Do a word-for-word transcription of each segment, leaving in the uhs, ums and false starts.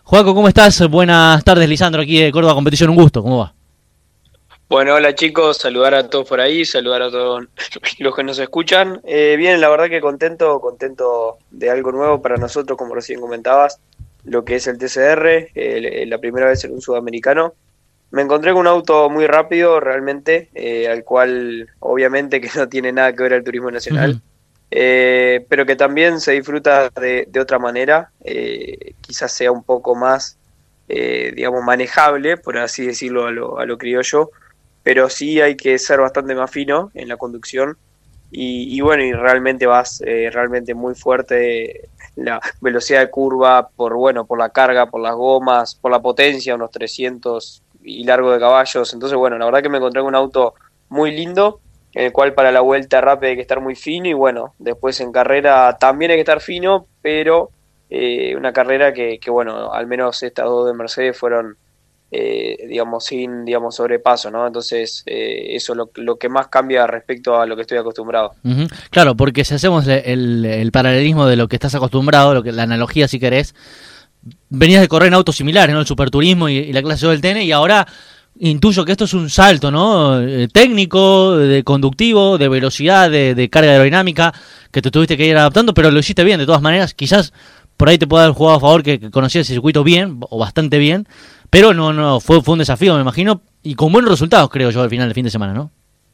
Joaco, ¿cómo estás? Buenas tardes, Lisandro, aquí de Córdoba Competición, un gusto, ¿cómo va? Bueno, hola chicos, saludar a todos por ahí, saludar a todos los que nos escuchan. Eh, bien, la verdad que contento, contento de algo nuevo para nosotros, como recién comentabas, lo que es el T C R, eh, la primera vez en un sudamericano. Me encontré con un auto muy rápido, realmente, eh, al cual obviamente que no tiene nada que ver al turismo nacional, Ujú. eh, pero que también se disfruta de, de otra manera, eh, quizás sea un poco más, eh, digamos, manejable, por así decirlo a lo, a lo criollo, pero sí hay que ser bastante más fino en la conducción y, y bueno, y realmente vas eh, realmente muy fuerte, la velocidad de curva, por bueno, por la carga, por las gomas, por la potencia, unos trescientos y largo de caballos. Entonces, bueno, la verdad que me encontré con un auto muy lindo, en el cual para la vuelta rápida hay que estar muy fino y bueno, después en carrera también hay que estar fino, pero eh, una carrera que, que, bueno, al menos estas dos de Mercedes fueron, eh, digamos, sin, digamos, sobrepaso, ¿no? Entonces, eh, eso es lo, lo que más cambia respecto a lo que estoy acostumbrado. Ujú. Claro, porque si hacemos el, el- el paralelismo de lo que estás acostumbrado, lo que la analogía si querés, venías de correr en autos similares, ¿no? El superturismo y, y la clase dos del T N, y ahora intuyo que esto es un salto, ¿no? Eh, técnico, de conductivo, de velocidad, de, de carga aerodinámica, que te tuviste que ir adaptando, pero lo hiciste bien, de todas maneras, quizás por ahí te pueda haber jugado a favor que, que conocías el circuito bien, o bastante bien, pero no, no, fue, fue un desafío, me imagino, y con buenos resultados, creo yo, al final del fin de semana, ¿no?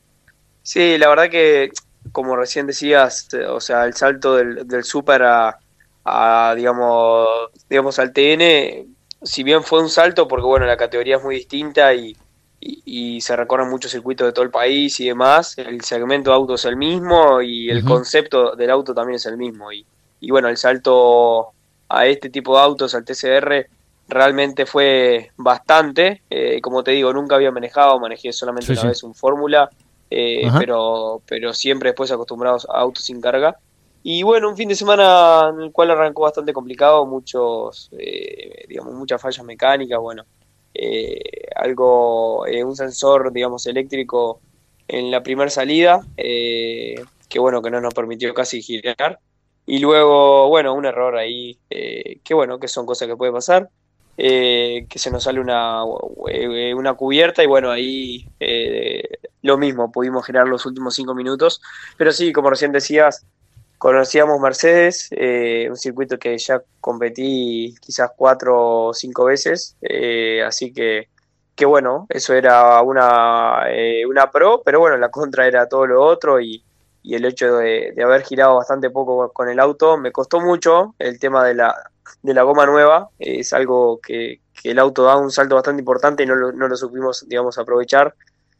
Sí, la verdad que, como recién decías, eh, o sea, el salto del, del Super a, a, digamos, digamos, al T N, si bien fue un salto, porque bueno, la categoría es muy distinta y, y, y se recorren muchos circuitos de todo el país y demás, el segmento de auto es el mismo y el Ujú. concepto del auto también es el mismo. Y, y bueno, el salto a este tipo de autos, al T C R, realmente fue bastante. Eh, como te digo, nunca había manejado, manejé solamente Sí, una sí. vez un Fórmula, eh, Ajá. pero, pero siempre después acostumbrados a autos sin carga. Y bueno, un fin de semana en el cual arrancó bastante complicado, muchos, eh, digamos, muchas fallas mecánicas, bueno, eh, algo, eh, un sensor, digamos, eléctrico en la primera salida, eh, que bueno, que no nos permitió casi girar. Y luego, bueno, un error ahí, eh, que bueno, que son cosas que puede pasar, eh, que se nos sale una, eh, una cubierta y bueno, ahí eh, lo mismo, pudimos girar los últimos cinco minutos, pero sí, como recién decías, conocíamos Mercedes, eh, un circuito que ya competí quizás cuatro o cinco veces, eh, así que, que bueno, eso era una, eh, una pro, pero bueno, la contra era todo lo otro y, y el hecho de, de haber girado bastante poco con el auto, me costó mucho el tema de la, de la goma nueva, es algo que, que el auto da un salto bastante importante y no lo, no lo supimos, digamos, aprovechar.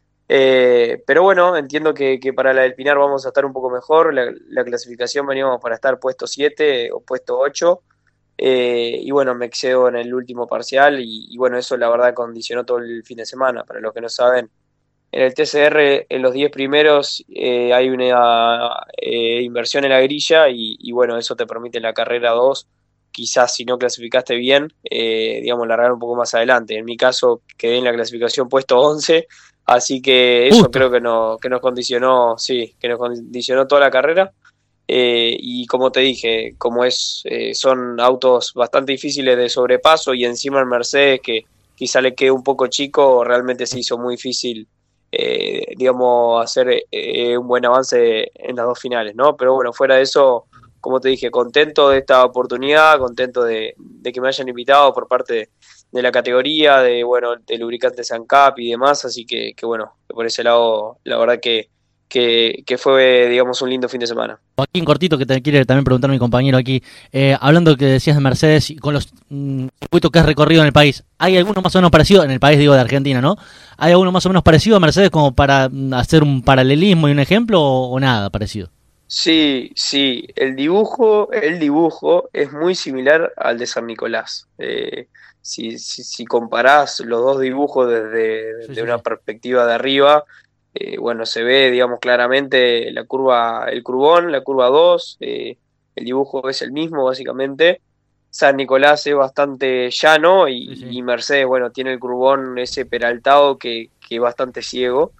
Eh, pero bueno, entiendo que, que para la del Pinar vamos a estar un poco mejor. La, la clasificación veníamos para estar puesto siete o puesto ocho. Eh, y bueno, me excedo en el último parcial. Y, y bueno, eso la verdad condicionó todo el fin de semana. Para los que no saben, en el T C R, en los diez primeros, eh, hay una eh, inversión en la grilla. Y, y bueno, eso te permite en la carrera dos, quizás si no clasificaste bien, eh, digamos, largar un poco más adelante. En mi caso, quedé en la clasificación puesto once, así que eso Justo. creo que, no, que nos condicionó, sí, que nos condicionó toda la carrera. Eh, y como te dije, como es, eh, son autos bastante difíciles de sobrepaso y encima el Mercedes que quizá le quede un poco chico, realmente se hizo muy difícil, eh, digamos, hacer eh, un buen avance en las dos finales, ¿no? Pero bueno, fuera de eso, como te dije, contento de esta oportunidad, contento de, de que me hayan invitado por parte de, de la categoría, de, bueno, de lubricantes ANCAP y demás, así que, que bueno, por ese lado, la verdad que, que, que fue, digamos, un lindo fin de semana. Joaquín Cortito, que te quiere también preguntar mi compañero aquí, eh, hablando que decías de Mercedes y con los mm, circuitos que has recorrido en el país, ¿hay alguno más o menos parecido, en el país digo de Argentina, ¿no? ¿Hay alguno más o menos parecido a Mercedes como para mm, hacer un paralelismo y un ejemplo o, o nada parecido? Sí, sí, el dibujo, el dibujo es muy similar al de San Nicolás. Eh, si, si, si comparás los dos dibujos desde, Sí, desde sí, una sí. perspectiva de arriba, eh, bueno, se ve, digamos, claramente la curva, el curvón, la curva dos, eh, el dibujo es el mismo, básicamente. San Nicolás es bastante llano Sí, y, sí. y Mercedes, bueno, tiene el curvón ese peraltado que, que es bastante ciego.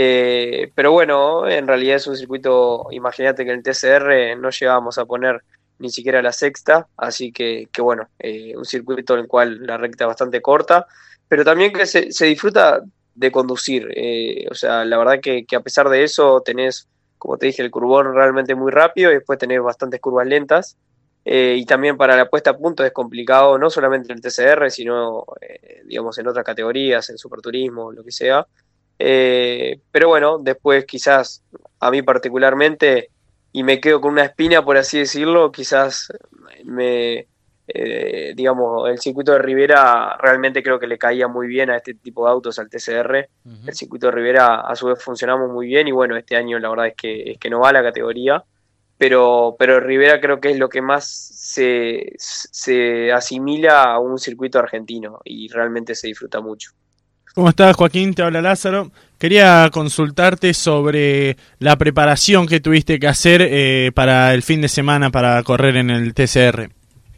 Eh, pero bueno, en realidad es un circuito, imagínate que en el T C R no llegábamos a poner ni siquiera la sexta, así que, que bueno, eh, un circuito en el cual la recta es bastante corta, pero también que se, se disfruta de conducir, eh, o sea, la verdad que, que a pesar de eso tenés, como te dije, el curvón realmente muy rápido y después tenés bastantes curvas lentas, eh, y también para la puesta a punto es complicado, no solamente en el T C R, sino, eh, digamos, en otras categorías, en superturismo, lo que sea, eh, pero bueno, después quizás a mí particularmente, y me quedo con una espina, por así decirlo, quizás me, eh, digamos, el circuito de Rivera realmente creo que le caía muy bien a este tipo de autos, al T C R. Uh-huh. El circuito de Rivera a su vez funcionamos muy bien y bueno, este año la verdad es que, es que no va a la categoría, pero, pero Rivera creo que es lo que más se, se asimila a un circuito argentino y realmente se disfruta mucho. ¿Cómo estás, Joaquín? Te habla Lázaro. Quería consultarte sobre la preparación que tuviste que hacer eh, para el fin de semana para correr en el T C R.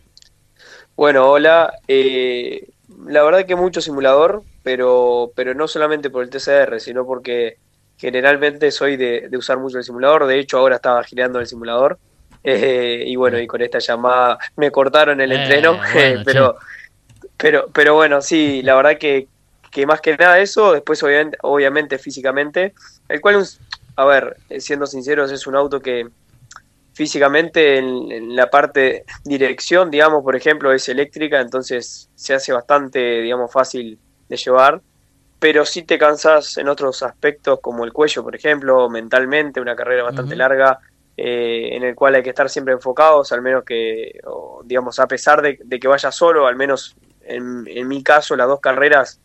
Bueno, hola. Eh, la verdad que mucho simulador, pero, pero no solamente por el T C R, sino porque generalmente soy de, de usar mucho el simulador. De hecho, ahora estaba girando el simulador. Eh, y bueno, y con esta llamada me cortaron el eh, entreno. Bueno, pero, pero, pero bueno, sí, la verdad que que más que nada eso, después obviamente, obviamente físicamente, el cual, a ver, siendo sinceros, es un auto que físicamente en, en la parte dirección, digamos, por ejemplo, es eléctrica, entonces se hace bastante, digamos, fácil de llevar, pero sí te cansas en otros aspectos como el cuello, por ejemplo, mentalmente, una carrera bastante uh-huh. larga, eh, en el cual hay que estar siempre enfocados, al menos que, o, digamos, a pesar de, de que vaya solo, al menos en, en mi caso, las dos carreras,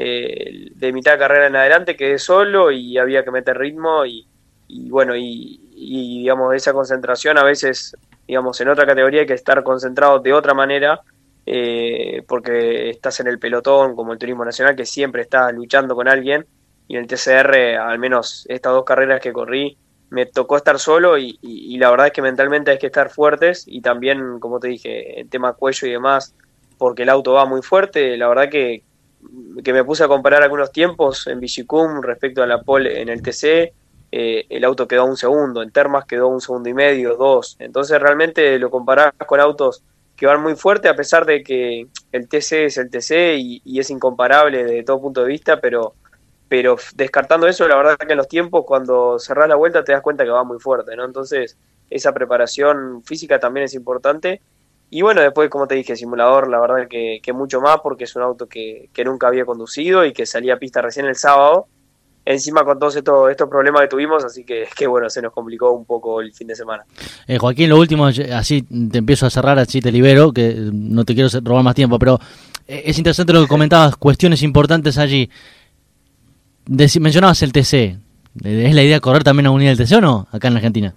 Eh, de mitad de carrera en adelante quedé solo y había que meter ritmo y, y bueno y, y digamos esa concentración a veces digamos en otra categoría hay que estar concentrado de otra manera eh, porque estás en el pelotón como el turismo nacional que siempre estás luchando con alguien y en el T C R al menos estas dos carreras que corrí me tocó estar solo y, y, y la verdad es que mentalmente hay que estar fuertes y también como te dije el tema cuello y demás porque el auto va muy fuerte, la verdad que que me puse a comparar algunos tiempos en Vigicum respecto a la pole en el T C, eh, el auto quedó un segundo, en Termas quedó un segundo y medio, dos, entonces realmente lo comparás con autos que van muy fuerte a pesar de que el T C es el T C y, y es incomparable desde todo punto de vista, pero, pero descartando eso, la verdad que en los tiempos cuando cerrás la vuelta te das cuenta que va muy fuerte, ¿no? Entonces esa preparación física también es importante. Y bueno, después, como te dije, simulador, la verdad que, que mucho más, porque es un auto que, que nunca había conducido y que salía a pista recién el sábado. Encima con todos estos, estos problemas que tuvimos, así que, que bueno, se nos complicó un poco el fin de semana. Eh, Joaquín, lo último, así te empiezo a cerrar, así te libero, que no te quiero robar más tiempo, pero es interesante lo que comentabas, cuestiones importantes allí. Deci- mencionabas el T C. ¿Es la idea correr también a unir el T C o no, acá en Argentina?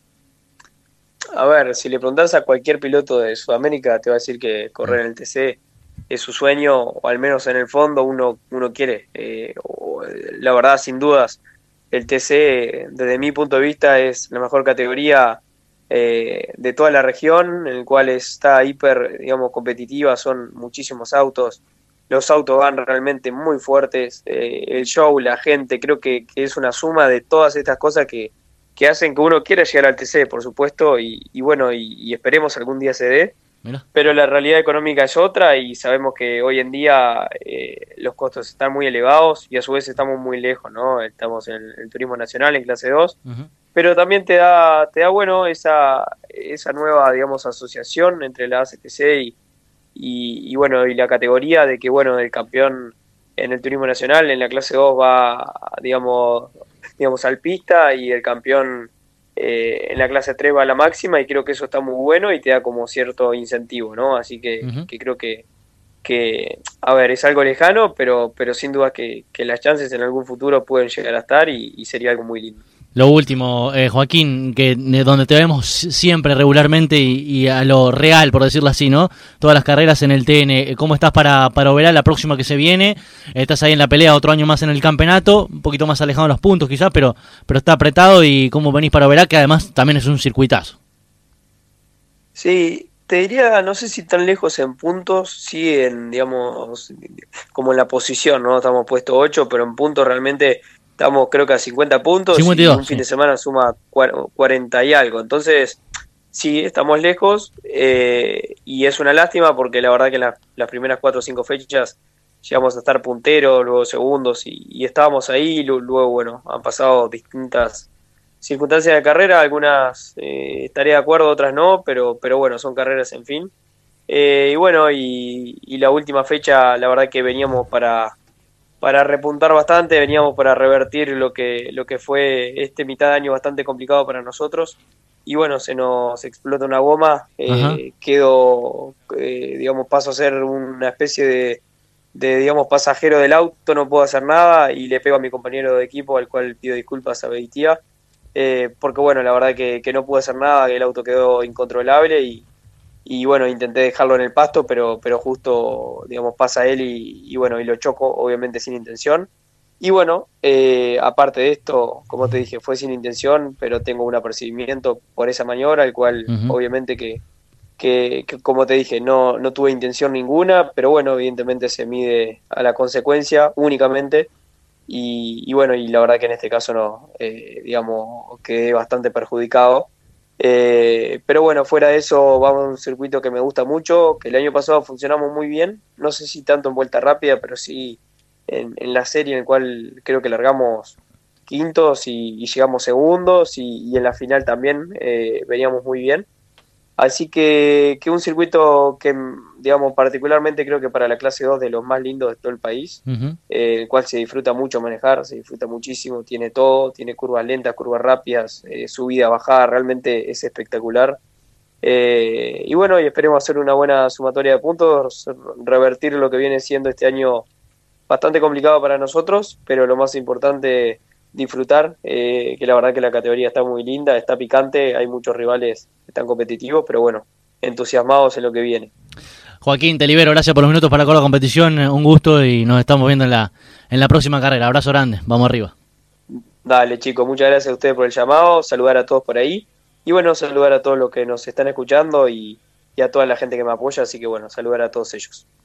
A ver, si le preguntás a cualquier piloto de Sudamérica, te va a decir que correr en el T C es su sueño, o al menos en el fondo uno, uno quiere. Eh, o, la verdad, sin dudas, el T C, desde mi punto de vista, es la mejor categoría eh, de toda la región, en el cual está hiper, digamos, competitiva, son muchísimos autos, los autos van realmente muy fuertes, eh, el show, la gente, creo que, que es una suma de todas estas cosas que que hacen que uno quiera llegar al T C, por supuesto, y, y bueno, y, y esperemos algún día se dé, Mira. Pero la realidad económica es otra y sabemos que hoy en día eh, los costos están muy elevados y a su vez estamos muy lejos, ¿no? Estamos en el, el turismo nacional en clase dos, uh-huh. Pero también te da, te da bueno, esa, esa nueva, digamos, asociación entre la A C T C y, y, y, bueno, y la categoría de que, bueno, el campeón en el turismo nacional en la clase dos va, digamos... digamos, al pista y el campeón eh, en la clase tres va a la máxima y creo que eso está muy bueno y te da como cierto incentivo, ¿no? Así que, uh-huh. que creo que, que, a ver, es algo lejano, pero, pero sin duda que, que las chances en algún futuro pueden llegar a estar y, y sería algo muy lindo. Lo último, eh, Joaquín, que de donde te vemos siempre regularmente y, y a lo real, por decirlo así, ¿no? Todas las carreras en el T N. ¿Cómo estás para, para Oberá la próxima que se viene? Estás ahí en la pelea otro año más en el campeonato, un poquito más alejado de los puntos quizás, pero, pero está apretado. ¿Y cómo venís para Oberá? Que además también es un circuitazo. Sí, te diría, no sé si tan lejos en puntos, sí en, digamos, como en la posición, ¿no? Estamos puesto ocho, pero en puntos realmente... Estamos creo que a cincuenta puntos cincuenta y dos, y un fin sí. de semana suma cuarenta y algo. Entonces, sí, estamos lejos eh, y es una lástima porque la verdad que en la- las primeras cuatro o cinco fechas llegamos a estar punteros, luego segundos y, y estábamos ahí, lu- luego bueno, han pasado distintas circunstancias de carrera, algunas eh, estaré de acuerdo, otras no, pero, pero bueno, son carreras en fin. Eh, y bueno, y, y la última fecha, la verdad que veníamos para, para repuntar bastante, veníamos para revertir lo que, lo que fue este mitad de año bastante complicado para nosotros. Y bueno, se nos explota una goma, Ajá. eh, quedo, eh, digamos, paso a ser una especie de, de, digamos, pasajero del auto, no puedo hacer nada y le pego a mi compañero de equipo, al cual pido disculpas a Beitia, eh, porque bueno, la verdad que, que no pude hacer nada, que el auto quedó incontrolable y, y bueno, intenté dejarlo en el pasto, pero, pero justo, digamos, pasa él y, y bueno, y lo choco, obviamente sin intención. Y bueno, eh, aparte de esto, como te dije, fue sin intención, pero tengo un apercibimiento por esa maniobra, el cual Ujú. obviamente que, que, que, como te dije, no, no tuve intención ninguna, pero bueno, evidentemente se mide a la consecuencia únicamente. Y, y bueno, y la verdad que en este caso no, eh, digamos, quedé bastante perjudicado. Eh, pero bueno, fuera de eso, vamos a un circuito que me gusta mucho, que el año pasado funcionamos muy bien, no sé si tanto en vuelta rápida, pero sí en, en la serie en el cual creo que largamos quintos y, y llegamos segundos y, y en la final también eh, veníamos muy bien. Así que, que un circuito que, digamos, particularmente creo que para la clase dos de los más lindos de todo el país, Ujú. eh, el cual se disfruta mucho manejar, se disfruta muchísimo, tiene todo, tiene curvas lentas, curvas rápidas, eh, subida, bajada, realmente es espectacular. Eh, y bueno, y esperemos hacer una buena sumatoria de puntos, revertir lo que viene siendo este año bastante complicado para nosotros, pero lo más importante, disfrutar, eh, que la verdad que la categoría está muy linda, está picante, hay muchos rivales que están competitivos, pero bueno, entusiasmados en lo que viene. Joaquín, te libero, gracias por los minutos para con la competición, un gusto y nos estamos viendo en la, en la próxima carrera. Abrazo grande, vamos arriba. Dale, chicos, muchas gracias a ustedes por el llamado, saludar a todos por ahí y bueno, saludar a todos los que nos están escuchando y, y a toda la gente que me apoya, así que bueno, saludar a todos ellos.